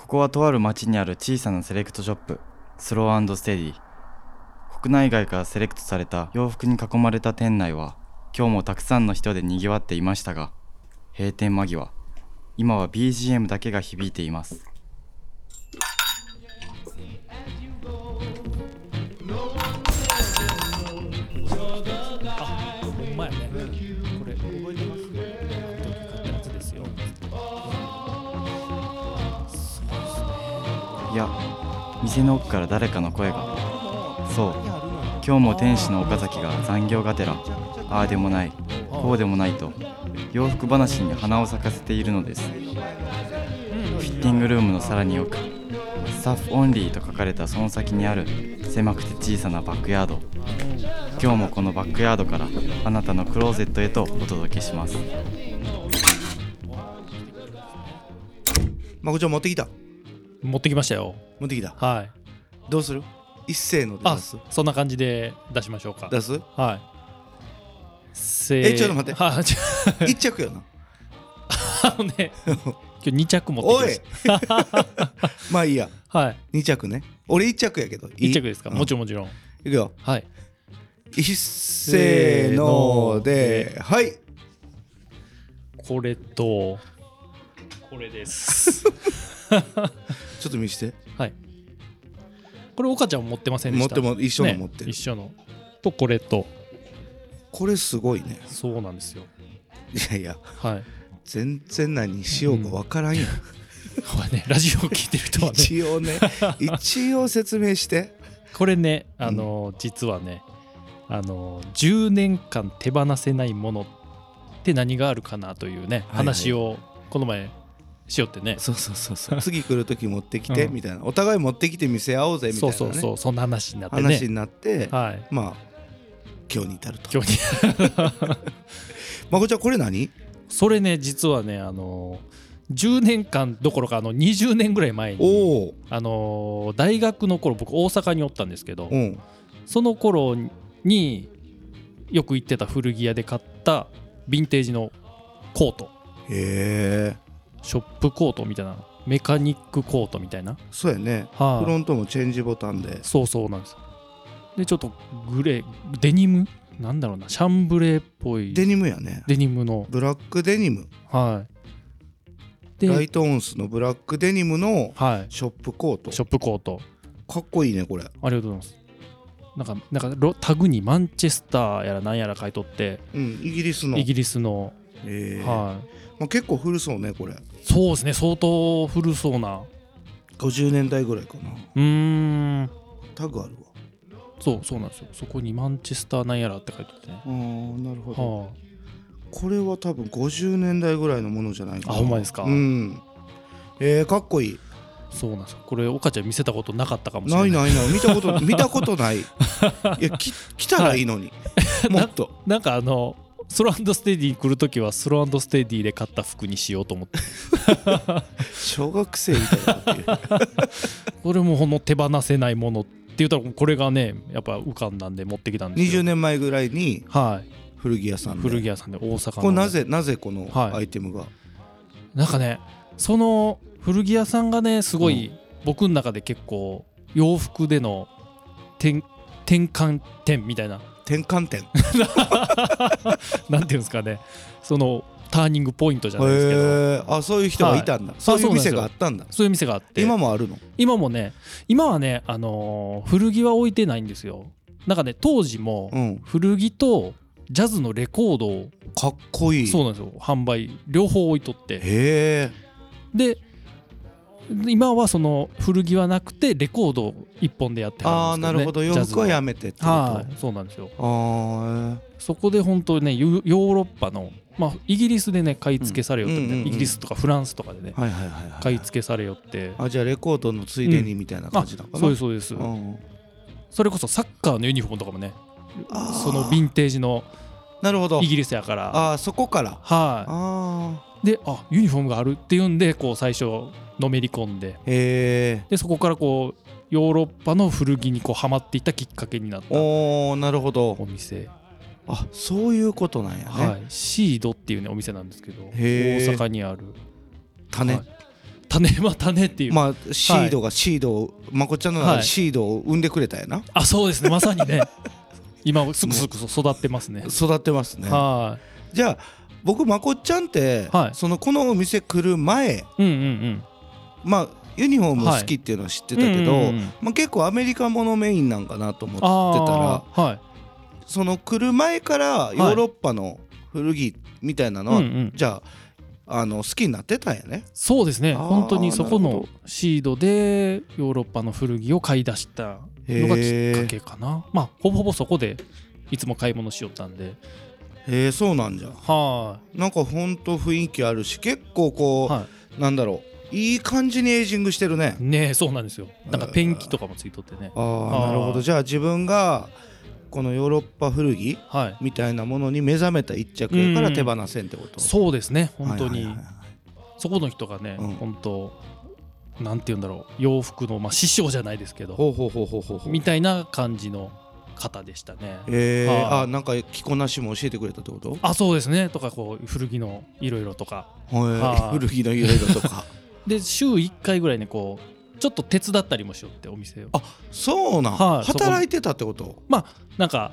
ここはとある町にある小さなセレクトショップ、スロー&ステディ。国内外からセレクトされた洋服に囲まれた店内は今日もたくさんの人で賑わっていましたが、閉店間際、今は BGM だけが響いています。 あ、ほんまやね。これ覚えてます？あの時買ったやつですよ。 いや、店の奥から誰かの声が。そう、今日も店主の岡崎が残業がてら、ああでもない、こうでもないと洋服話に花を咲かせているのです。フィッティングルームのさらに奥、スタッフオンリーと書かれたその先にある狭くて小さなバックヤード。今日もこのバックヤードからあなたのクローゼットへとお届けします。 まこちゃん持ってきた？ 持ってきましたよ。 持ってきた。 はい。 どうする？一斉ので出す？ そんな感じで出しましょうか。 出す？ はい。 ちょっと待って。一着よな。 ね、今日2着持ってきました。 まあいいや。 はい。 2着ね。俺1着やけど。 1着ですか？もちろんもちろん。 いくよ。 はい。 一斉ので、はい。 これとこれです。ちょっと見して。はい。 これ岡ちゃん持ってませんでした？ 一緒の持ってる、 ね、一緒のとこれとこれすごいね。 そうなんですよ。 いやいや、 はい、 全然何しようか分からんよ、 これね、ラジオを聞いてる人はね一応説明して。 これね、実はね、10年間手放せないものって何があるかなというね、話をこの前しよってね。 そう次来る時持ってきてみたいな、お互い持ってきて見せ合おうぜみたいなね。 そうそんな話になってね。はい、 まあ今日に至ると。まこちゃんこれ何？ それね、実はね、10年間どころか20年ぐらい前に大学の頃僕大阪におったんですけど、その頃によく行ってた古着屋で買ったヴィンテージのコート。 へえ。 ショップコートみたいな、メカニックコートみたいな。 そうやね、フロントもチェンジボタンで。そうなんです。 でちょっとグレーデニムなんだろうな、シャンブレーっぽいデニムやね。 デニムのブラックデニム。 でライトオンスのブラックデニムのショップコート。 ショップコートかっこいいねこれ。ありがとうございます。なんかタグにマンチェスターやらなんやら書いとって、 イギリスのまあ、結構古そうねこれ。 そうですね、相当古そうな 50年代ぐらいかな。タグあるわ。 そうなんですよ。そこにマンチェスターなんやらって書いてあってね。 なるほど、これは多分50年代ぐらいのものじゃないかな。 ほんまですか？ かっこいい。 そうなんですよ。これ岡ちゃん見せたことなかったかもしれない。 ない見たことない。いや来たらいいのにもっとなんかスロー&ステディ来るときはスロー&ステディで買った服にしようと思って小学生みたいなっていうこれもほんの手放せないものって言ったらこれがねやっぱ浮かんだんで持ってきたんですよ。 20年前ぐらいに古着屋さんで大阪の。これなぜこのアイテムが、 なんかね、その古着屋さんがねすごい僕の中で結構洋服での転換点みたいな。 転換点なんていうんですかね、そのターニングポイントじゃないですけど、 そういう人がいたんだ、そういう店があったんだ。 そういう店があって。 今もあるの？ 今はね、古着は置いてないんですよ。なんかね、当時も古着とジャズのレコードをかっこいい。 そうなんですよ、販売両方置いとって。で今はその古着はなくてレコード1本でやってはるんですけどね。 なるほど、洋服はやめてってこと。 そうなんですよ。そこで本当ね、ヨーロッパの、イギリスでね買い付けされよってみたいな、イギリスとかフランスとかでね買い付けされよって。 じゃあレコードのついでにみたいな感じだかな。 そうです。それこそサッカーのユニフォームとかもね、そのヴィンテージのイギリスやから。 そこからでユニフォームがあるっていうんでこう最初のめり込んで、でそこからこうヨーロッパの古着にこうハマっていったきっかけになったお店。 そういうことなんやね。 シードっていうねお店なんですけど、大阪にある。種種っていう、 まあシードがシードを、まこっちゃんの中でシードを生んでくれたやな、 あ、そうですね、まさにね今すぐ育ってますね。 育ってますね。 はい。 じゃあ僕まこっちゃんって、 はい、 このお店来る前、まあユニフォーム好きっていうのは知ってたけど、まあ、結構アメリカものメインなんかなと思ってたら、来る前からヨーロッパの古着みたいなのは、じゃあ好きになってたんやね。 そうですね、本当にそこのシードでヨーロッパの古着を買い出したのがきっかけかな。まあほぼほぼそこでいつも買い物しよったんで。 へえ、そうなんじゃ。 はい。 なんかほんと雰囲気あるし、結構こう、なんだろう、いい感じにエイジングしてるね。 ねえ、そうなんですよ。なんかペンキとかもついとってね。 なるほど。じゃあ自分がこのヨーロッパ古着みたいなものに目覚めた一着やから手放せんってこと。 そうですね、本当に。そこの人がね、本当なんて言うんだろう、洋服の師匠じゃないですけど、みたいな感じの方でしたね。 なんか着こなしも教えてくれたってこと？ あ、そうですね。とかこう古着のいろいろとか、 古着のいろいろとかで週1回ぐらいね、こうちょっと手伝ったりもしよって、お店を。 あ、そうなん、働いてたってこと？ まあなんか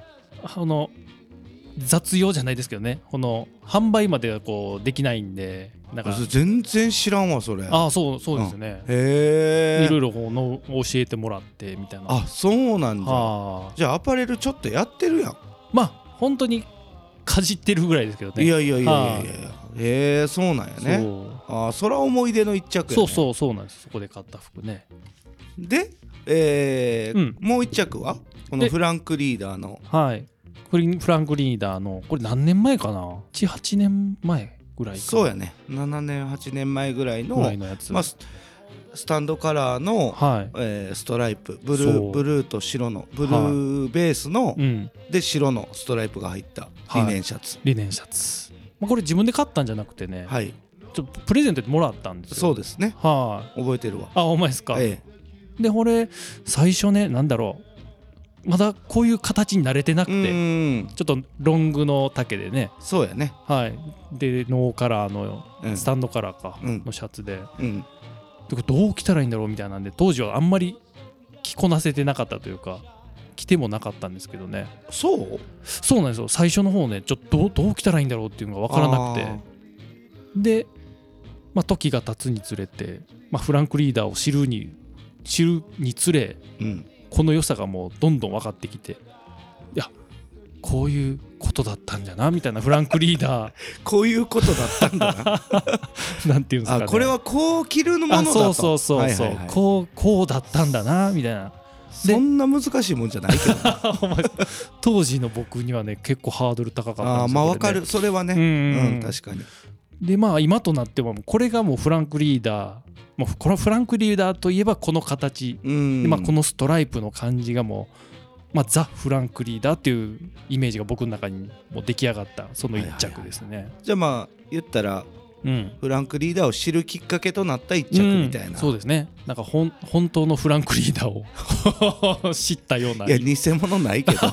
雑用じゃないですけどね、この販売まではこうできないんで、なんか全然知らんわそれ。 あ、そうですね。 へえ。 いろいろこう教えてもらってみたいな。 あ、そうなんじゃ。じゃあアパレルちょっとやってるやん。 まあ本当にかじってるぐらいですけどね。 いや。へえ、そうなんやね。あ、それは思い出の一着やね。 そうなんです。そこで買った服ね。 で、もう一着はこのフランクリーダーの。 はい。フランクリーダーの、これ何年前かな、7、8年前ぐらいか。 そうやね、7年8年前ぐらいのやつ、 スタンドカラーの、ストライプ、ブルーと白のブルーベースの、で白のストライプが入ったリネンシャツ、これ自分で買ったんじゃなくてね、ちょっとプレゼントでもらったんですよ。そうですね、覚えてるわ。 あ、お前ですか。でこれ最初ね、なんだろう、まだこういう形に慣れてなくて、ちょっとロングの丈でね。 そうやね。 でノーカラーのスタンドカラーかのシャツで、どう着たらいいんだろうみたいなんで、当時はあんまり着こなせてなかったというか、着てもなかったんですけどね。そうなんですよ。最初の方ね、ちょっとどう着たらいいんだろうっていうのが分からなくて、で、時が経つにつれて、フランクリーダーを知るにつれ、この良さがもうどんどん分かってきて、いや、こういうことだったんじゃなみたいな。フランクリーダーこういうことだったんだななんていうんですかね、 これはこう着るものだと。 そうこうだったんだなみたいな。 そんな難しいもんじゃないけど当時の僕にはね、結構ハードル高かったんですよ。 分かる、それはね。確かに。 で今となってはこれがもうフランクリーダー、このフランクリーダーといえばこの形で、このストライプの感じがもう、ザ・フランクリーダーっていうイメージが僕の中にもう出来上がったその一着ですね。 じゃあ言ったら、フランクリーダーを知るきっかけとなった一着みたいな。 そうですね。なんか本当のフランクリーダーを知ったような。 いや、偽物ないけど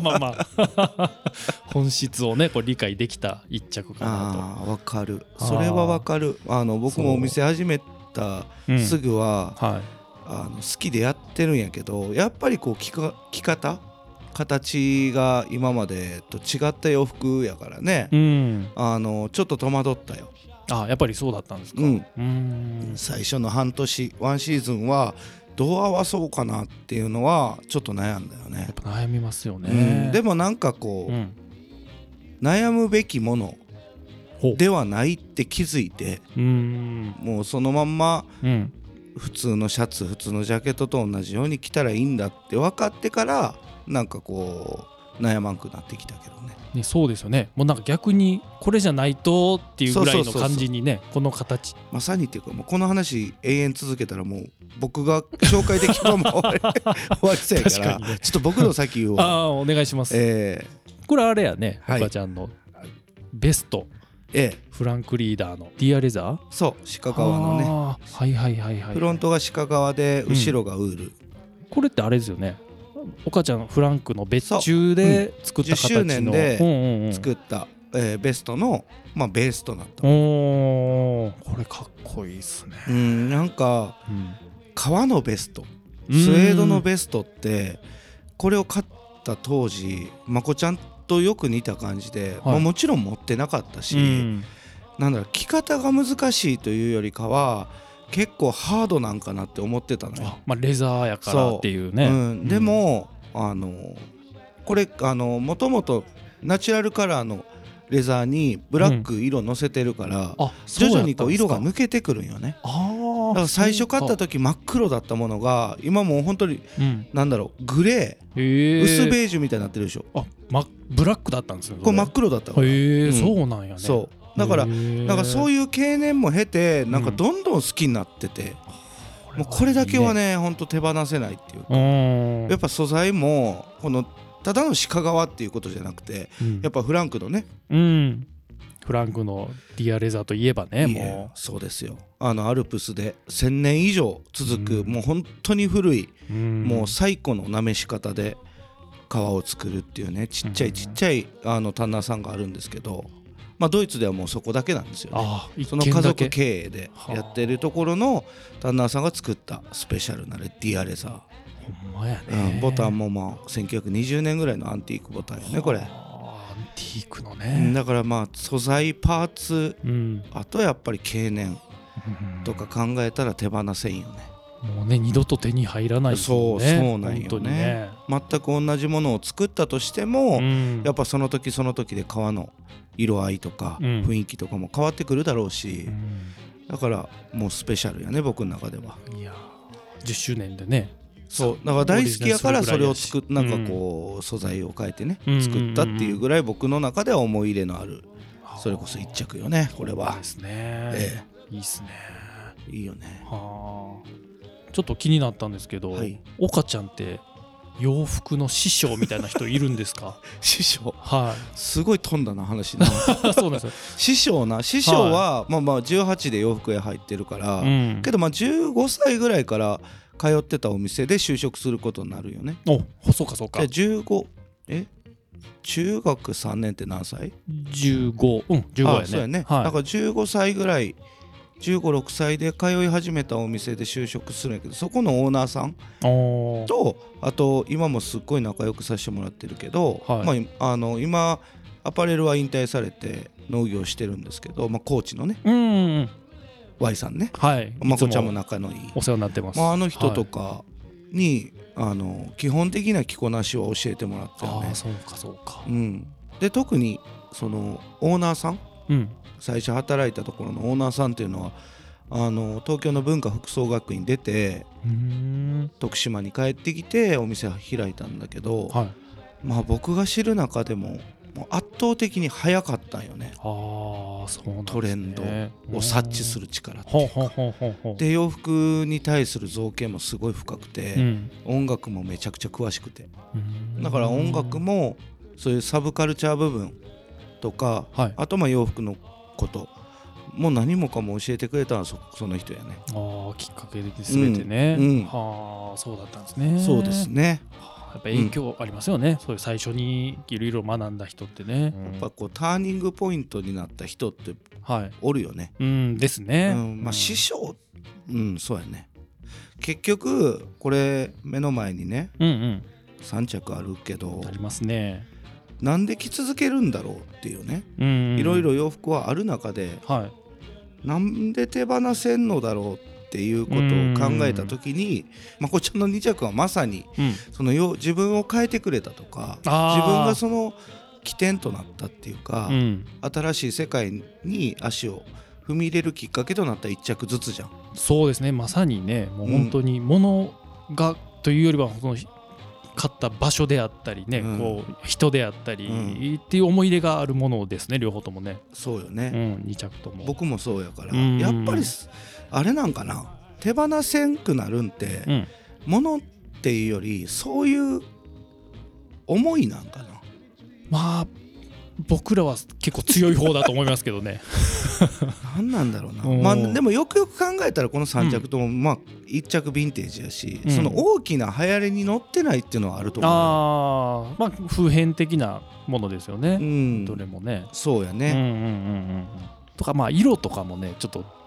本質をね、こう理解できた一着かなと。 分かる、それは分かる。僕もお店始めたすぐは、好きでやってるんやけど、やっぱりこう着方形が今までと違った洋服やからね、ちょっと戸惑ったよ。 やっぱりそうだったんですか。 最初の半年ワンシーズンはどう合わそうかなっていうのはちょっと悩んだよね。 やっぱ悩みますよね。 でもなんかこう、悩むべきものではないって気づいて、もうそのまんま、普通のシャツ、普通のジャケットと同じように着たらいいんだって分かってから、なんかこう悩まんくなってきたけどね。 そうですよね。もうなんか逆にこれじゃないとっていうぐらいの感じにね、この形まさにっていうか、もうこの話永遠続けたらもう僕が紹介できるのも終わりそうやから、ちょっと僕の先をお願いします。これあれやね、おかちゃんのベスト、フランクリーダーのディアレザー。 そう、鹿革のね。フロントが鹿革で後ろがウール。 これってあれですよね、おかちゃんフランクの別注で作った形の、 10周年で作ったベストのベースとなった。 これかっここいいっすね。 なんか、革のベスト、スウェードのベストってこれを買った当時まこちゃんとよく似た感じで、もちろん持ってなかったし、なんだろう、着方が難しいというよりかは結構ハードなんかなって思ってたのよ。 レザーやからっていうね。 でもこれもともとナチュラルカラーのレザーにブラック色乗せてるから、徐々にこう色が抜けてくるんよね。だから最初買った時真っ黒だったものが今もう本当になんだろう、グレー、薄ベージュみたいになってるでしょ。 ブラックだったんですね。 これ真っ黒だったから。 そうなんやね。 そうだからなんかそういう経年も経てなんかどんどん好きになってて、もうこれだけはね本当手放せないっていうか、やっぱ素材もこのただの鹿革っていうことじゃなくて、やっぱフランクのね、 フランクのディアレザーといえばね、もうそうですよ。アルプスで1000年以上続く、もう本当に古い、もう最古のなめし方で革を作るっていうね、ちっちゃいタンナーさんがあるんですけど、ドイツではもうそこだけなんですよね。その家族経営でやってるところのタンナーさんが作ったスペシャルなディアレザー。 ほんまやね。 ボタンも1920年ぐらいのアンティークボタンよね、これ。 アンティークのね。 だから素材パーツ、あとやっぱり経年とか考えたら手放せんよね。 もうね、二度と手に入らないですよね。 そうなんよね。全く同じものを作ったとしても、やっぱその時その時で革の色合いとか雰囲気とかも変わってくるだろうし、だからもうスペシャルやね、僕の中では。 いや10周年でね。 そうだから大好きやからそれをなんかこう素材を変えてね作ったっていうぐらい僕の中では思い入れのある、それこそ一着よね、これは。 ですね。いいっすね。 いいよね。 ちょっと気になったんですけど、岡ちゃんって洋服の師匠みたいな人いるんですか？ 師匠、すごい飛んだな話な。 そうですよ。 師匠は18で洋服屋入ってるから、けど15歳ぐらいから通ってたお店で就職することになるよね。 そうかそうか。 中学3年って何歳 ？15やね。 そうやね。だから15歳ぐらい、15、6歳で通い始めたお店で就職するんやけど、そこのオーナーさんと、あと今もすっごい仲良くさせてもらってるけど、今アパレルは引退されて農業してるんですけど、高知のね、Y さんね、まこちゃんも仲のいいお世話になってます。 あの人とかに、基本的な着こなしを教えてもらったよね。 そうか。 で特にそのオーナーさん、最初働いたところのオーナーさんっていうのは東京の文化服装学院出て徳島に帰ってきてお店開いたんだけど、僕が知る中でも圧倒的に早かったんよね。トレンドを察知する力っていうか、で洋服に対する造形もすごい深くて、音楽もめちゃくちゃ詳しくて、だから音楽もそういうサブカルチャー部分とか、あと洋服のこともう何もかも教えてくれたのはその人やね。 きっかけで全てね。そうだったんですね。 そうですね。 やっぱ影響ありますよね、そういう最初にいろいろ学んだ人ってね。 やっぱこうターニングポイントになった人っておるよね。 ですね。 師匠、そうやね。結局これ目の前にね、3着あるけどありますね。 なんで着続けるんだろうっていうね、いろいろ洋服はある中で、なんで手放せんのだろうっていうことを考えた時に、まこちゃんの2着はまさに、その自分を変えてくれたとか、自分がその起点となったっていうか、新しい世界に足を踏み入れるきっかけとなった1着ずつじゃん。 そうですね、まさにね、もう本当に物がというよりはその買った場所であったりね、こう人であったりっていう思い入れがあるものですね、両方ともね。 そうよね、 2着とも。 僕もそうやから、やっぱりあれなんかな、手放せんくなるんって、物っていうよりそういう思いなんかな。 僕らは結構強い方だと思いますけどね。 何なんだろうな。でもよくよく考えたらこの3着とも1着ヴィンテージやし、その大きな流行りに乗ってないっていうのはあると思う。 普遍的なものですよね、どれもね。 そうやね。 とか色とかもね、ちょっと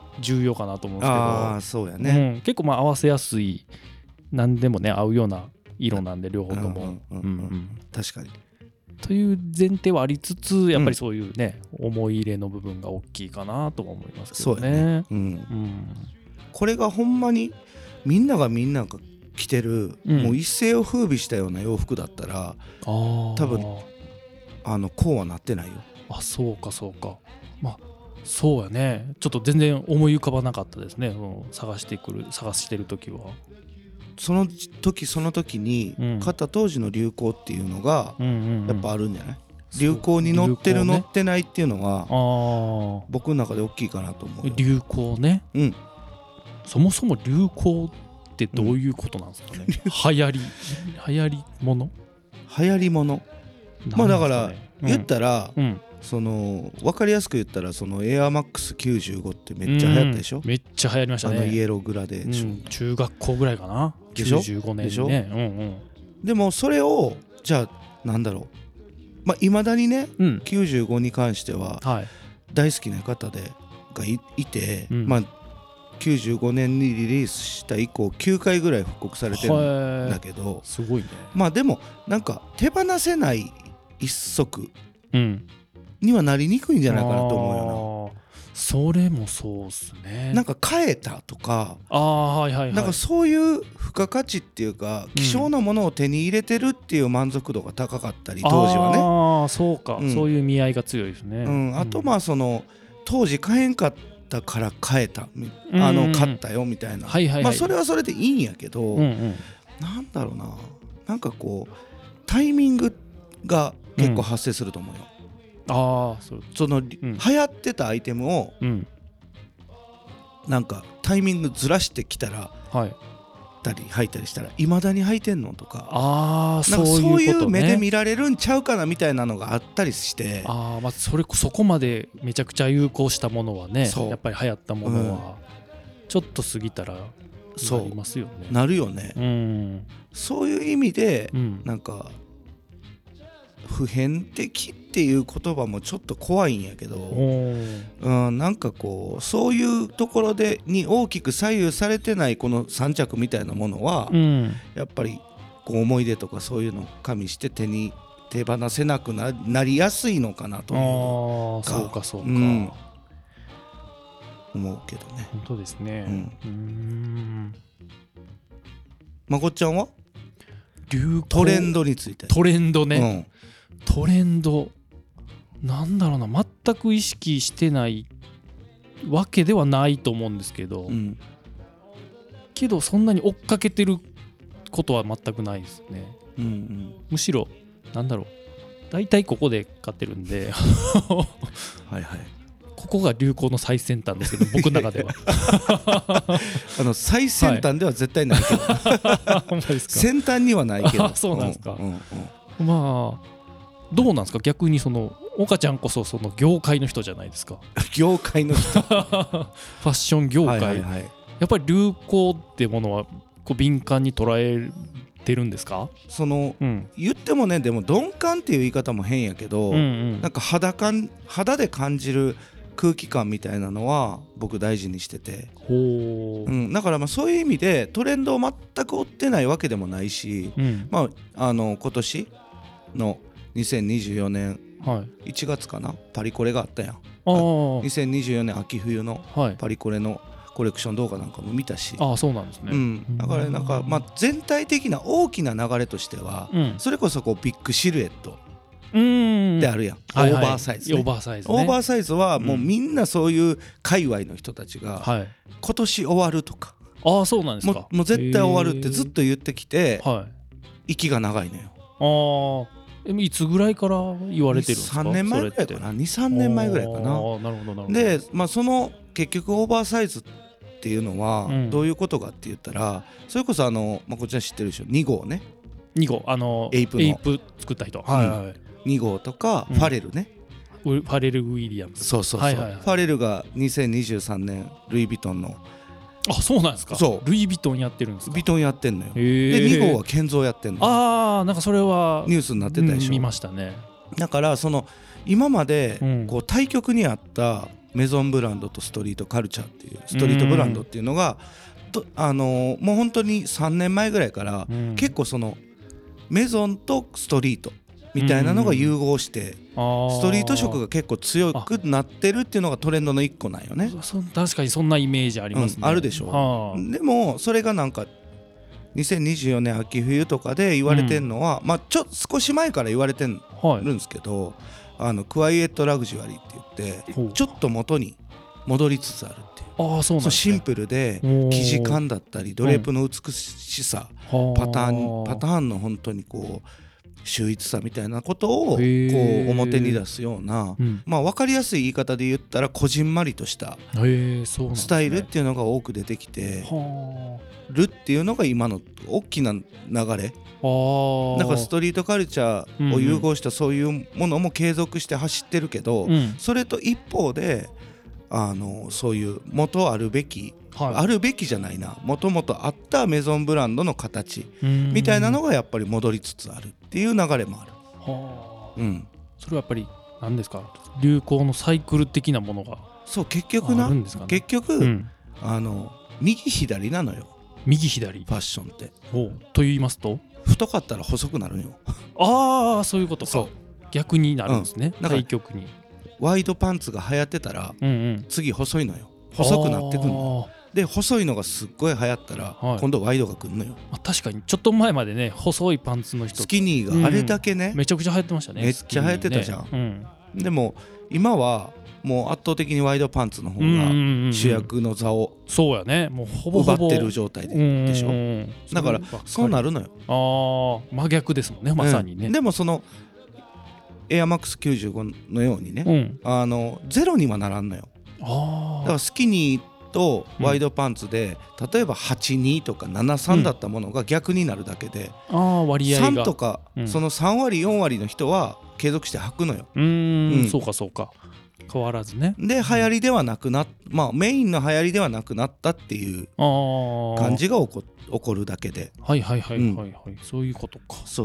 重要かなと思うんですけど、 あそうやね、 結構まあ合わせやすい、何でもね合うような色なんで両方とも、 確かにという前提はありつつ、やっぱりそういうね、思い入れの部分が大きいかなとも思いますけどね。そうやね、 これがほんまにみんなが着てる、もう一世を風靡したような洋服だったら多分こうはなってないよ。 あ、そうかそうか。まあそうやね、ちょっと全然思い浮かばなかったですね、探してる時は。 その時に買った当時の流行っていうのがやっぱあるんじゃない？流行に乗ってる、乗ってないっていうのは僕の中で大きいかなと思う。 流行ね、そもそも流行ってどういうことなんですかね、流行りものまあだから言ったら、その分かりやすく言ったらそのエアマックス95ってめっちゃ流行ったでしょ。 めっちゃ流行りましたね。 イエローグラデーション、 中学校ぐらいかな、95年にね。 でもそれをじゃあなんだろう、まあいまだにね、95に関しては大好きな方がいて、まあ95年にリリースした以降9回ぐらい復刻されてるんだけど、 すごいね。 まあでもなんか手放せない一足にはなりにくいんじゃないかなと思うよな。 それもそうっすね。 なんか変えたとか、なんかそういう付加価値っていうか、希少なものを手に入れてるっていう満足度が高かったり、当時はね。 ああそうか、そういう意味合いが強いですね。 あとまあその当時買えんかったから買えた、買ったよみたいな、まあそれはそれでいいんやけど、なんだろうな、なんかこうタイミングが結構発生すると思うよ。その流行ってたアイテムをなんかタイミングずらしてきたら履いたりしたら、いまだに履いてんのとか、なんかそういう目で見られるんちゃうかなみたいなのがあったりして、 まあそこまでめちゃくちゃ流行したものはね、やっぱり流行ったものはちょっと過ぎたらなりますよね。 なるよね。そういう意味でなんか普遍的っていう言葉もちょっと怖いんやけど、なんかこうそういうところに大きく左右されてないこの3着みたいなものは、やっぱりこう思い出とかそういうのを加味して手放せなくなりやすいのかなというか、 そうかそうか、 思うけどね。 本当ですね。 まこっちゃんはトレンドについて。 トレンドね、トレンドなんだろうな、全く意識してないわけではないと思うんですけど、けどそんなに追っかけてることは全くないですね。むしろなんだろう、大体ここで買ってるんでここが流行の最先端ですけど、僕の中では最先端では絶対ないけど先端にはないけどそうなんですか。まあどうなんですか、逆にその岡ちゃんこそその業界の人じゃないですか。 業界の人ファッション業界、やっぱり流行ってものはこう敏感に捉えてるんですか。 その、言ってもね、でも鈍感っていう言い方も変やけど、なんか肌で感じる空気感みたいなのは僕大事にしてて、だからまあそういう意味でトレンドを全く追ってないわけでもないし、まあ今年の2024年1月かな、パリコレがあったやん。2024年秋冬のパリコレのコレクション動画なんかも見たし、 そうなんですね。 だからなんかまあ全体的な大きな流れとしては、それこそこうビッグシルエットであるやん、オーバーサイズね。オーバーサイズはもうみんなそういう界隈の人たちが今年終わるとか、 そうなんですか。 もう絶対終わるってずっと言ってきて、息が長いのよ。 いつぐらいから言われてるんですか。 3年前ぐらいかな、2、3年前ぐらいかな。 なるほどなるほど。 で、まあ、その結局オーバーサイズっていうのはどういうことかって言ったら、それこそまあ、こちら知ってるでしょ、2号ね。 2号エイプ作った人、 2号とかファレルね、 ファレル・ウィリアムズ。 そう、ファレルが2023年ルイ・ヴィトンの。 そうなんですか。ルイ・ヴィトンやってるんですか。 ヴィトンやってんのよ。で2号はケンゾーやってんのよ。 なんかそれはニュースになってたでしょ。 見ましたね。 だからその今までこう対極にあったメゾンブランドとストリートカルチャーっていうストリートブランドっていうのがもう本当に3年前ぐらいから結構そのメゾンとストリートみたいなのが融合してストリート色が結構強くなってるっていうのがトレンドの一個なんよね。 確かにそんなイメージありますね、 あるでしょ。でもそれがなんか2024年秋冬とかで言われてるのは、少し前から言われてるんですけど、クワイエットラグジュアリーって言ってちょっと元に戻りつつあるっていう。 そうなんですね。 シンプルで生地感だったりドレープの美しさ、パターンの本当にこう秀逸さみたいなことをこう表に出すような、分かりやすい言い方で言ったらこじんまりとしたスタイルっていうのが多く出てきてるっていうのが今の大きな流れだからストリートカルチャーを融合したそういうものも継続して走ってるけど、それと一方でそういう元あるべきあるべきじゃないな、もともとあったメゾンブランドの形みたいなのがやっぱり戻りつつあるっていう流れもある。 それはやっぱり何ですか、流行のサイクル的なものがそう結局な、結局、右左なのよ。 右左ファッションってと言いますと、 太かったら細くなるよ。 そういうことか。逆になるんですね。対極にワイドパンツが流行ってたら、次細いのよ。細くなってくるので、細いのがすっごい流行ったら、今度ワイドがくるのよ。 確かにちょっと前までね、細いパンツの人スキニーがあれだけね、 めちゃくちゃ流行ってましたね。 めっちゃ流行ってたじゃん、でも今はもう圧倒的にワイドパンツの方が主役の座をそうやね、もうほぼほぼ奪ってる状態でしょ。だからそうなるのよ。 真逆ですもんね、まさにね。 でもそのエアマックス95のようにね、ゼロにはならんのよ。だからスキニーとワイドパンツで、例えば82とか73だったものが逆になるだけで、 割合が 3とか、その3割4割の人は継続して履くのよ。 そうかそうか、変わらずね。 で流行りではなくなっ、メインの流行りではなくなったっていう感じが起こるだけで。 そういうことか。 そう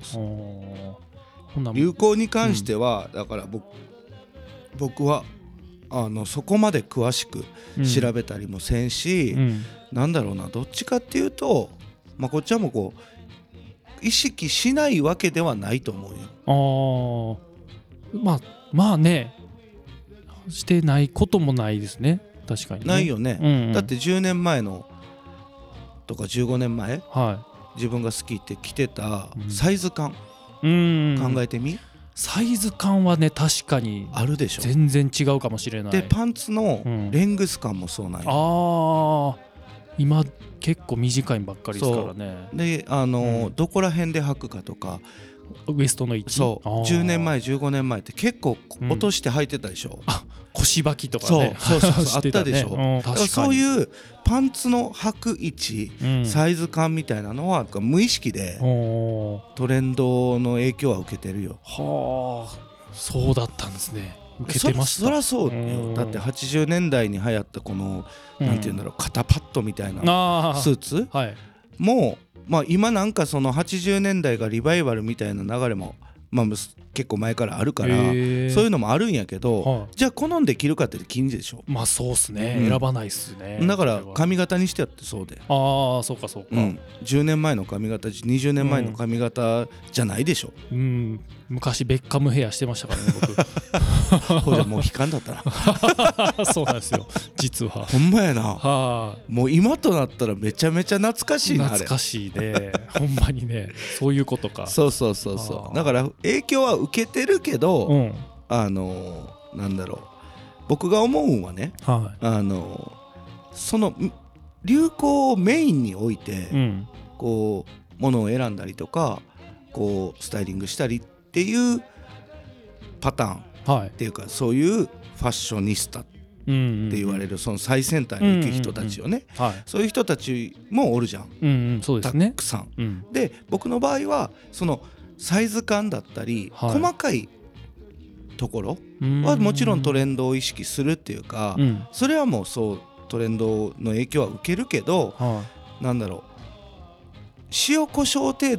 流行に関しては、だから僕はそこまで詳しく調べたりもせんし、なんだろうな、どっちかっていうと、こっちはもうこう意識しないわけではないと思うよ。 まあね、してないこともないですね。確かにね。 ないよね、だって10年前のとか15年前、自分が好きって着てたサイズ感、考えてみ。 サイズ感はね、確かにあるでしょ。 全然違うかもしれない。 でパンツのレングス感もそうなんよ。今結構短いばっかりですからね。 でどこら辺で履くかとか、 ウエストの位置、 10年前15年前って結構落として履いてたでしょ。 腰履きとかね、 あったでしょ。だからそういうパンツの履く位置、サイズ感みたいなのは無意識でトレンドの影響は受けてるよ。 そうだったんですね。受けてました。 そりゃそうよ。だって80年代に流行ったこのなんていうんだろう、肩パッドみたいなスーツも今なんかその80年代がリバイバルみたいな流れも結構前からあるから、そういうのもあるんやけど、じゃあ好んで着るかって着んでしょ。 そうっすね、選ばないっすね。 だから髪型にしてやってそうで、 そうかそうか、 10年前の髪型20年前の髪型じゃないでしょ。 昔ベッカムヘアしてましたからね、 僕。じゃもう悲観だったな。そうなんですよ、実は。 ほんまやな。もう今となったらめちゃめちゃ懐かしいな。 懐かしいね。ほんまにね、そういうことか。 そうだから影響は受けてるけど、なんだろう、僕が思うんはね、その流行をメインに置いて、こう物を選んだりとか、こうスタイリングしたりっていうパターンっていうか、そういうファッショニスタって言われるその最先端に行く人たちをね、そういう人たちもおるじゃん、たくさん。で僕の場合はそのサイズ感だったり、細かいところはもちろんトレンドを意識するっていうか、それはもうそうトレンドの影響は受けるけど、なんだろう、塩コショウ程度に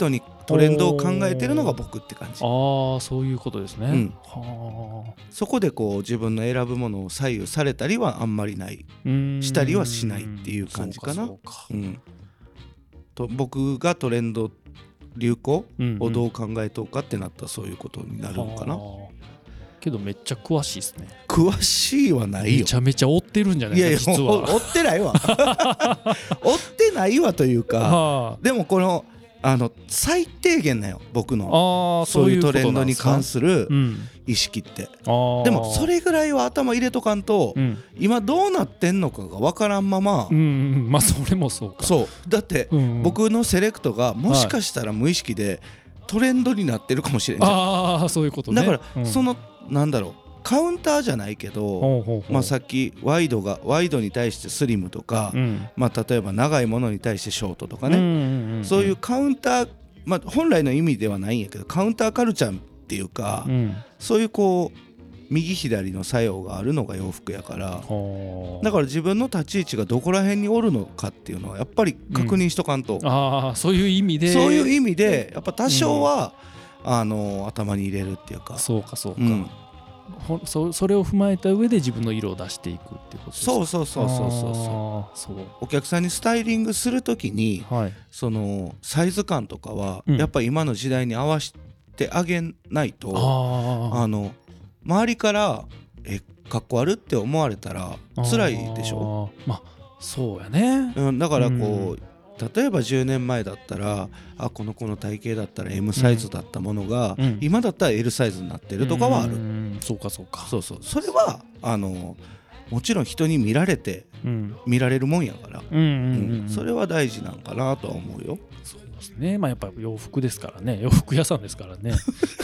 トレンドを考えてるのが僕って感じ。 ああ、そういうことですね、うん、 はあ。そこでこう自分の選ぶものを左右されたりはあんまりない、したりはしないっていう感じかな。うん、と僕がトレンド流行をどう考えとうかってなったらそういうことになるのかな。 けどめっちゃ詳しいですね。 詳しいはないよ。 めちゃめちゃ追ってるんじゃないですか。実は追ってないわ追ってないわというか、でもこの最低限だよ僕のそういうトレンドに関する意識って、でもそれぐらいは頭入れとかんと、今どうなってんのかが分からんまま、 まあそれもそうか。 そうだって、僕のセレクトがもしかしたら無意識でトレンドになってるかもしれない。 ああ、そういうことね。 だからそのなんだろう、カウンターじゃないけど、まあさっきワイドに対してスリムとか、まあ例えば長いものに対してショートとかね、そういうカウンター、まあ本来の意味ではないんやけどカウンターカルチャーっていうか、そういうこう右左の作用があるのが洋服やから、だから自分の立ち位置がどこら辺におるのかっていうのはやっぱり確認しとかんと、 そういう意味でやっぱ多少は、頭に入れるっていうか。 そうか、それを踏まえた上で自分の色を出していくっていうことですか。 そうお客さんにスタイリングするときに、そのサイズ感とかは、やっぱり今の時代に合わせてあげないと、周りからかっこ悪って思われたら辛いでしょ。 まあそうやね、 だからこう、例えば10年前だったらこの子の体型だったら M サイズだったものが、今だったら L サイズになってるとかはある。 そうか。 それはもちろん人に見られるもんやから、それは大事なんかなとは思うよ。 そうですね。まあやっぱ洋服ですからね、洋服屋さんですからね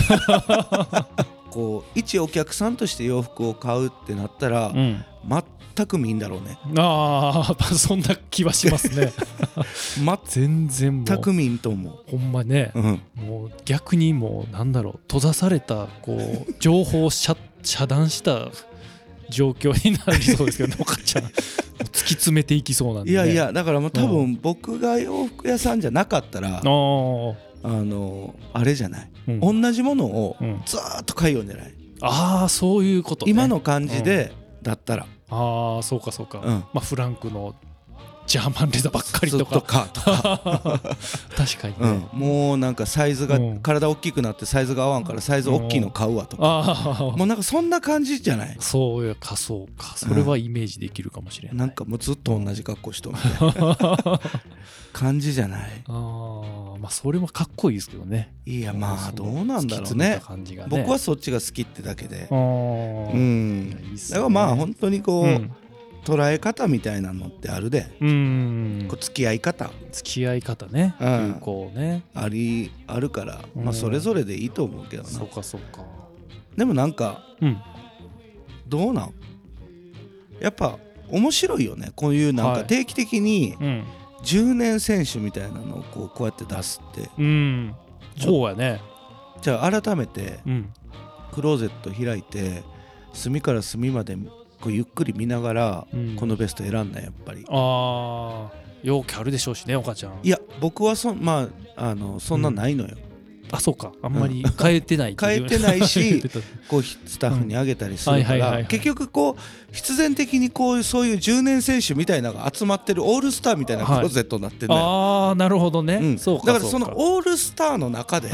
こう一お客さんとして洋服を買うってなったら、全く見んだろうね。 そんな気はしますね全然もう全く見んと思う。 ほんまね、もう逆にもうなんだろう、閉ざされたこう情報を遮断した状況になりそうですけどおかちゃん突き詰めていきそうなんで、ね、 いやだからもう多分僕が洋服屋さんじゃなかったら、あれじゃない、同じものをずーっと買いようじゃない。 そういうことね。 今の感じでだったら、 そうか、まあフランクのジャーマンレザーばっかりとか確かにね、 もうなんかサイズが、体大きくなってサイズが合わんからサイズ大きいの買うわとか、もうなんかそんな感じじゃない。 そうか、それはイメージできるかもしれない。 なんかもうずっと同じ格好しとるみたいな感じじゃない。 まあそれもかっこいいですけどね。 いやまあどうなんだろうね。僕はそっちが好きってだけで、だからまあ本当にこう、捉え方みたいなのってあるで、こう付き合い方ね、有効ね、 あるから、まあそれぞれでいいと思うけどな。 そうか。 でもなんか、どうなん、やっぱ面白いよね、こういうなんか定期的に10年選手みたいなのをこうやって出すって。 そうやね。 じゃあ改めてクローゼット開いて隅から隅までこうゆっくり見ながら、このベスト選んだ。やっぱり容器あるでしょうしね、おかちゃん。 いや僕はそんなないのよ。 そうか、あんまり変えてない変えてないしこうスタッフにあげたりするから、結局こう必然的にこうそういう10年選手みたいなのが集まってるオールスターみたいなクローゼットになってるんだよ。 なるほどね。 だからそのオールスターの中で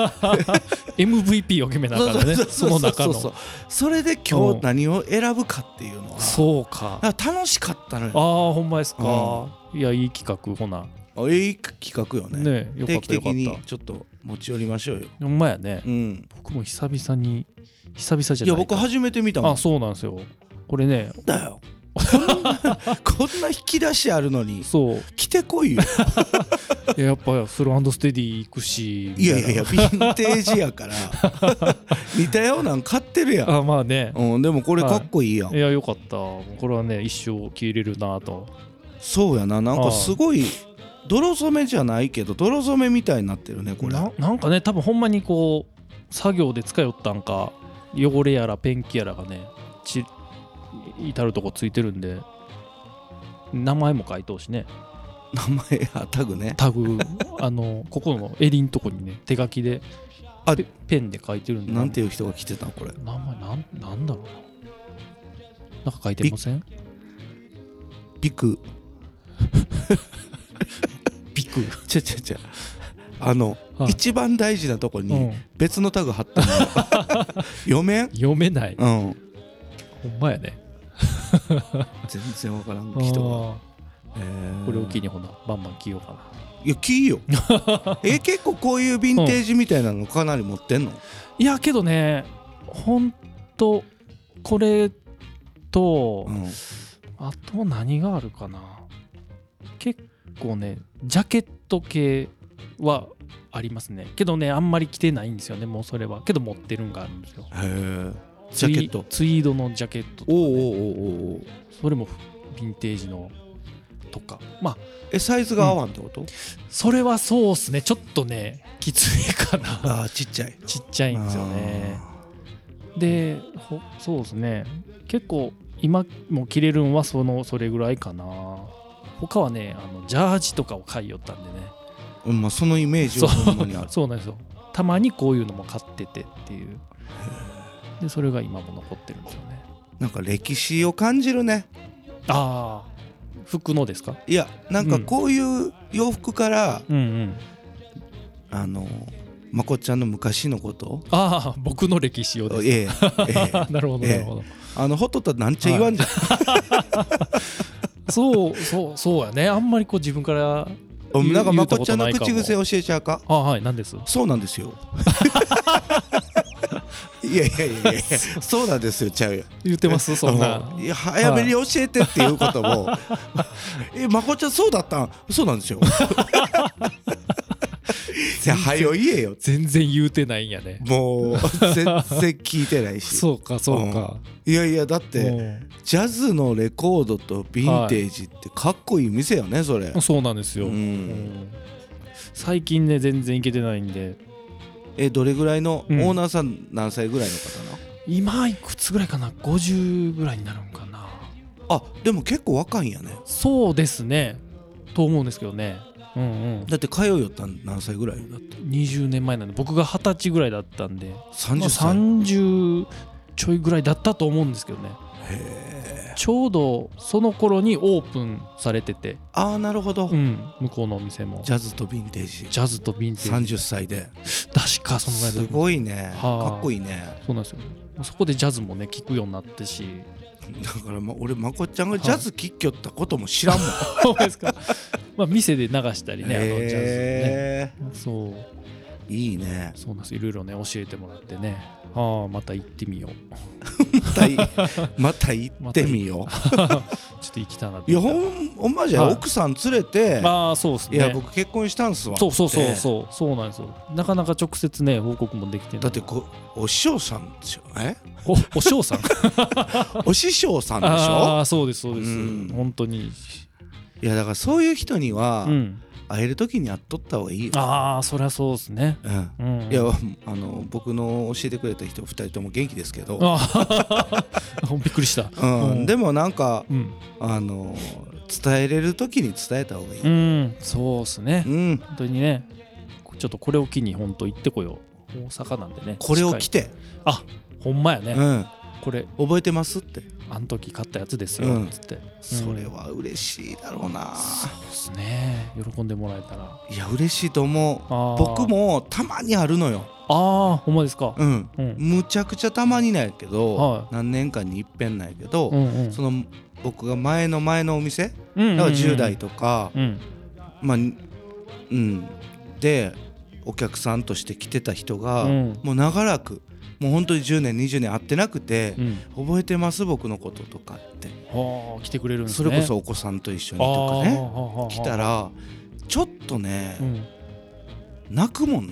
MVP を決めながらね、その中のそれで今日何を選ぶかっていうのは、 そうか、 楽しかったのよ。 ほんまですか。いや、いい企画。ほな、 いい企画よね。定期的にちょっと持ち寄りましょうよ。 ほんまやね。僕も久々じゃないか。 いや僕初めて見たもん。 そうなんですよ。これね、 だよこんな引き出しあるのに来てこいよやっぱスロー&ステディ行くし。 いやヴィンテージやから似たようなん買ってるやん。 まあね、 でもこれかっこいいやん。 いや、よかった。これはね、一生着れるなと。 そうやな、なんかすごい泥染めじゃないけど泥染めみたいになってるね、これ。 なんかね、多分ほんまにこう作業で使いよったんか、汚れやらペンキやらがね至るとこついてるんで、名前も書いとうしね。 名前やタグね。 タグここの襟のとこにね手書きでペンで書いてるんで。 なんていう人が来てたんこれ。 名前なんだろうな。なんか書いてません？ ビクビクちゃ一番大事なとこに別のタグ貼ったの読めない。ほんまやね。 全然わからん人が。 これを機にほなバンバン着ようかな。 いや着いよ結構こういうヴィンテージみたいなのかなり持ってんの？ いやけどねほんとこれと、あと何があるかな。結構ねジャケット系はありますね。けどねあんまり着てないんですよね。もうそれはけど持ってるんがあるんですよ。 ジャケットツイードのジャケットとか、ね、それもヴィンテージのとか。まあサイズが合わんってこと？ それはそうっすね。ちょっとねきついかな。 ちっちゃいんですよね。でそうですね。結構今も着れるんはそれぐらいかな。他はねジャージとかを買いよったんでね。 そのイメージはほんまにある。 そうなんですよ。たまにこういうのも買っててっていう。でそれが今も残ってるんですよね。 なんか歴史を感じるね。 服のですか？ いやなんかこういう洋服から、まこっちゃんの昔のこと。 僕の歴史をですか？なるほどなるほど。 ほっとったらなんちゃ言わんじゃん。 そうやね。あんまりこう自分からなんかまこっちゃんの口癖教えちゃうか？ はい、何です？ そうなんですよ。いやそうなんですよちゃうよ。 言ってますそんな。 いや早めに教えてっていうこともまこっちゃんそうだったん？そうなんですよ。はよ言えよ。 全然言うてないんやね。 もう全然聞いてないし。 そうか。 いやだってジャズのレコードとヴィンテージってかっこいい店よねそれ。 そうなんですよ。最近ね全然行けてないんで。 どれぐらいのオーナーさん何歳ぐらいの方な？ 今いくつぐらいかな。50ぐらいになるんかな。 でも結構若いんやね。 そうですねと思うんですけどね。 だって通いよったん何歳ぐらいだって？ 20年前なんで僕が20歳ぐらいだったんで 30歳、 30ちょいぐらいだったと思うんですけどね。ちょうどその頃にオープンされてて。 なるほど。 向こうのお店もジャズとヴィンテージ。30歳で確かそのぐらいだ。 すごいね。かっこいいね。 そうなんですよ。そこでジャズもね聴くようになってし。 だから俺まこっちゃんがジャズ聴きよったことも知らんもん。 そうですか。店で流したりねジャズね。そういいね。 そうなんです。いろいろね教えてもらってね。また行ってみよう。 また行ってみよう。 ちょっと行きたいなって。 いやほんまじゃ奥さん連れて。 そうっすね。 いや僕結婚したんすわ。 そうなんですよ。なかなか直接ね報告もできてない。 だってお師匠さんでしょ。 お師匠さんお師匠さんでしょ。 そうです本当に。 いやだからそういう人には会える時に会っとった方がいいよ。 そりゃそうですね。 いや僕の教えてくれた人2人とも元気ですけど。 びっくりした。 でもなんか伝えれる時に伝えた方がいい。 そうですね。本当にね。ちょっとこれを機に本当行ってこよう。大阪なんでね。 これを着て。 ほんまやね。これ覚えてますって。 あの時買ったやつですよつって。 それは嬉しいだろうな。 そうですね。喜んでもらえたら。 いや嬉しいと思う。僕もたまにあるのよ。 ほんまですか。 むちゃくちゃたまにないけど何年間に一遍ないけど、その僕が前のお店だから10代とかでお客さんとして来てた人がもう長らくもう本当に10年20年会ってなくて、覚えてます僕のこととかって来てくれるんですね。 それこそお子さんと一緒にとかね来たらちょっとね、泣くもんね。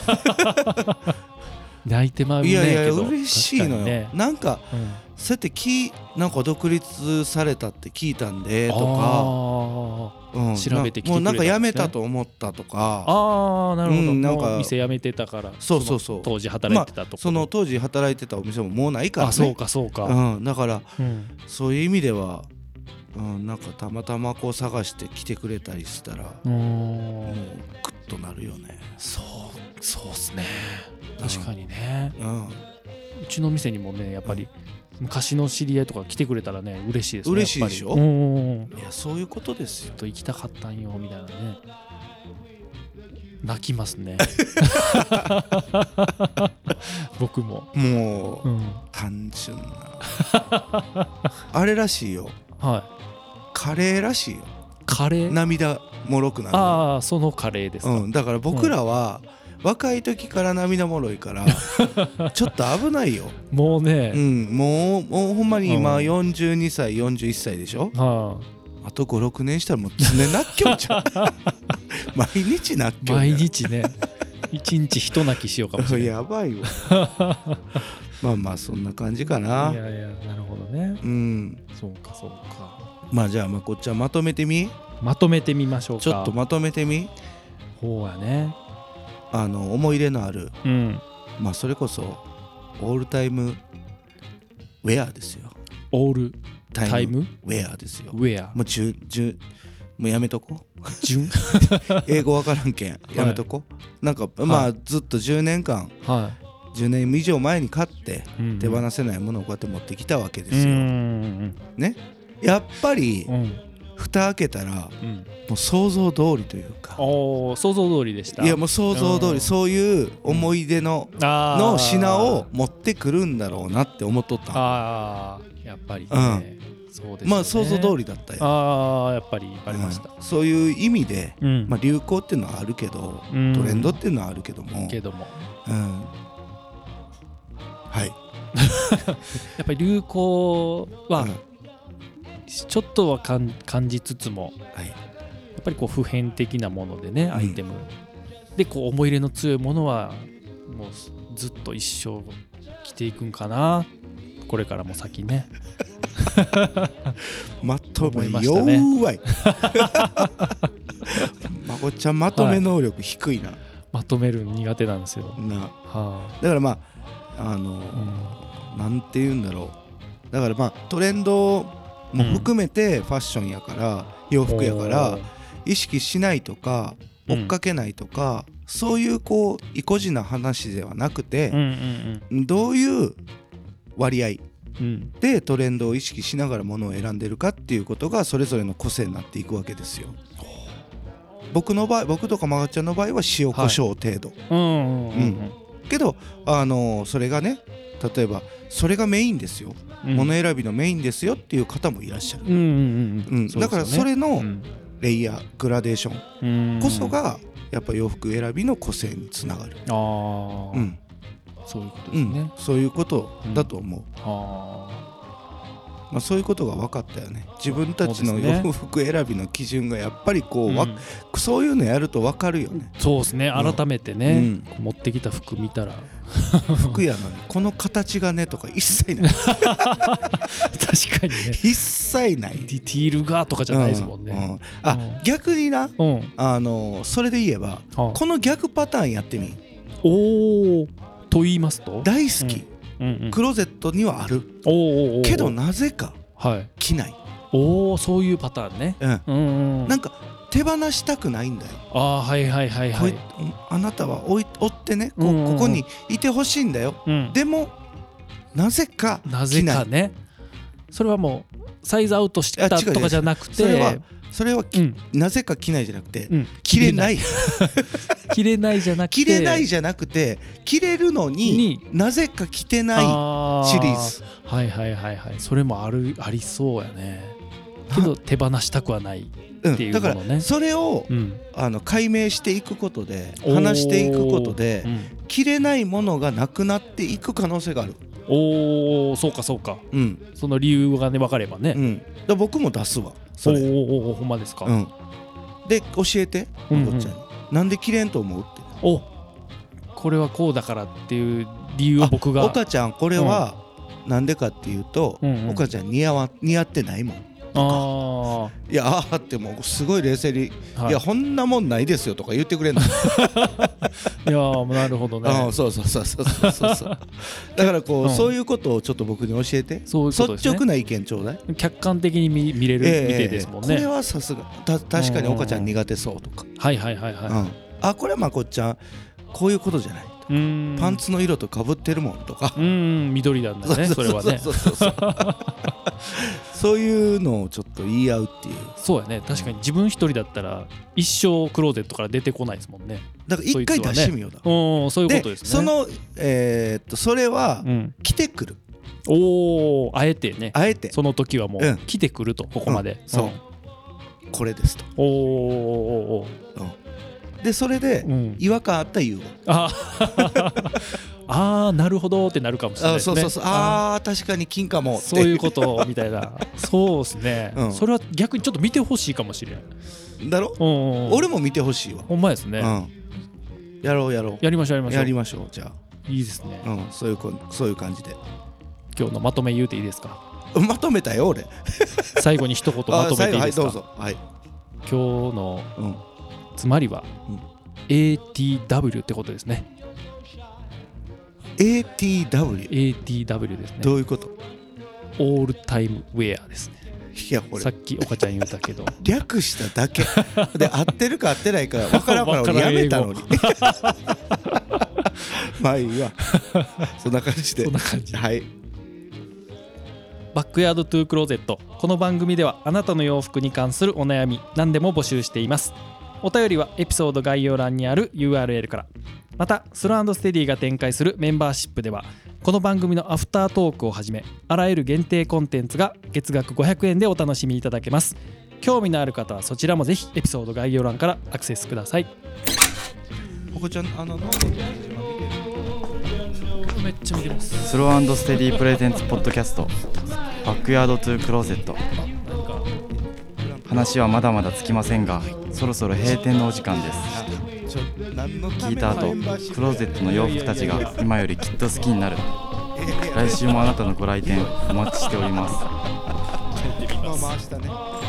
泣いてまうね。 いや嬉しいのよ。なんかそうやってなんか独立されたって聞いたんでとか、 調べてきてくれたんですね。 もうなんか辞めたと思ったとか。 なるほど。なんか店辞めてたから。 そう当時働いてたとこ。 その当時働いてたお店ももうないからね。 そうか。 だからそういう意味ではなんかたまたまこう探して来てくれたりしたらもうグッとなるよね。 そうっすね。確かにね。うちの店にもねやっぱり昔の知り合いとか来てくれたらね嬉しいですね。 嬉しいでしょ。いやそういうことですよ。 と行きたかったんよみたいなね。泣きますね僕ももう、単純なあれらしいよ。カレーらしいよ。 カレー涙もろくなる。 ああそのカレーですか。 だから僕らは、若い時から涙もろいからちょっと危ないよ。 もうね、 もうほんまに今42歳41歳でしょ。あと 5,6 年したらもう常泣きょんちゃう毎日泣きょん。 毎日ね一日一泣きしようかもしれないやばいわまあそんな感じかな。 いやいやなるほどね。そうか。 まあじゃあまこっちゃんまとめてみましょうか。 ちょっとまとめてみ。 ほうやね。 思い入れのある、まあそれこそオールタイムウェアですよ。 オールタイムウェアですよ。 ウェアもうやめとこ英語わからんけんやめとこ、なんかまあずっと10年間、10年以上前に買って手放せないものをこうやって持ってきたわけですよ。ね、やっぱり蓋開けたらもう想像通りというか。 想像通りでした。 いやもう想像通り、そういう思い出の品を持ってくるんだろうなって思っとった。 やっぱりね。そうですね。 まあ想像通りだったよ。 やっぱりありました。 そういう意味でまあ流行っていうのはあるけど、トレンドっていうのはあるけども、はいやっぱり流行はちょっとは感じつつも、やっぱりこう普遍的なものでね、アイテムでこう思い入れの強いものはもうずっと一生着ていくんかな、これからも先ねまとめ弱いまこちゃんまとめ能力低いな。 まとめる苦手なんですよだからまあなんて言うんだろう。だからまあトレンドも含めてファッションやから洋服やから意識しないとか追っかけないとか、そういうこう意固地な話ではなくて、どういう割合でトレンドを意識しながらものを選んでるかっていうことがそれぞれの個性になっていくわけですよ。僕とかまがちゃんの場合は塩コショウ程度、けどそれがね、例えばそれがメインですよ、物選びのメインですよっていう方もいらっしゃる。だからそれのレイヤーグラデーションこそがやっぱ洋服選びの個性につながる。 そういうことですね。 そういうことだと思う。まあそういうことが分かったよね。自分たちの洋服選びの基準がやっぱりこう、そういうのやると分かるよね。 そうですね。改めてね、持ってきた服見たら服やのにこの形がねとか一切ない確かにね、 一切ない。 ディティールがとかじゃないですもんね。 逆にな、それで言えばこの逆パターンやってみ。 と言いますと、 大好き、クローゼットにはあるけどなぜか着ない。 そういうパターンね。 なんか手放したくないんだよ。あなたは追ってね、ここにいてほしいんだよ。でもなぜか着ない。 それはもうサイズアウトしたとかじゃなくて、 それはなぜか着ないじゃなくて着れない着れないじゃなくて、 着れないじゃなくて着れるのになぜか着てないシリーズ。 それもありそうやね。けど手放したくはないっていうものね。 だからそれを解明していくことで、話していくことで着れないものがなくなっていく可能性がある。 そうか。その理由がね分かればね。 僕も出すわそれ。 ほんまですか。 で教えてまこっちゃんに、なんで着れんと思うって。 これはこうだからっていう理由を僕が。 岡ちゃんこれはなんでかっていうと、岡ちゃん似合ってないもん。 とか、いやってもうすごい冷静に、いやこんなもんないですよとか言ってくれんの。いやなるほどね。 そうだからこう、そういうことをちょっと僕に教えて、率直な意見ちょうだい。 客観的に見れる見てですもんね。 これはさすが確かに岡ちゃん苦手そうとか、これはまこっちゃんこういうことじゃない、パンツの色とかぶってるもんとか、 緑なんだねそれはね。 そういうのをちょっと言い合うっていう。 そうやね、確かに自分一人だったら一生クローゼットから出てこないですもんね。 だから一回出してみようだ。 そういうことですね。 それは着てくる。 あえてね。その時はもう着てくると、ここまで。 そう。これですと。でそれで違和感あったら言うわ。なるほどってなるかもしれないですね。 確かに金かもそういうことみたいな。そうですね、それは逆にちょっと見てほしいかもしれないだろ。俺も見てほしいわ。 ほんまですね。 やろうやりましょう。 じゃあいいですね。 そういう感じで今日のまとめ言うていいですか。 まとめたよ俺。 最後に一言まとめていいですか。 どうぞ。 今日のつまりは ATW ってことですね。ATW ですね。 どういうこと。 オールタイムウェアですね。 いやさっき岡ちゃん言ったけど略しただけで合ってるか合ってないか分からんから俺やめたのに。まあいいわ。そんな感じで。はい。 バックヤードトゥークローゼット。この番組ではあなたの洋服に関するお悩み何でも募集しています。お便りはエピソード概要欄にある URL から。またスロー&ステディが展開するメンバーシップではこの番組のアフタートークをはじめあらゆる限定コンテンツが月額500円でお楽しみいただけます。興味のある方はそちらもぜひエピソード概要欄からアクセスください。 ここちゃんめっちゃ見てます。 スロー&ステディプレゼンツポッドキャストバックヤードトゥークローゼット。話はまだまだつきませんがそろそろ閉店のお時間です。聞いた後クローゼットの洋服たちが今よりきっと好きになる。来週もあなたのご来店お待ちしております。 回したね。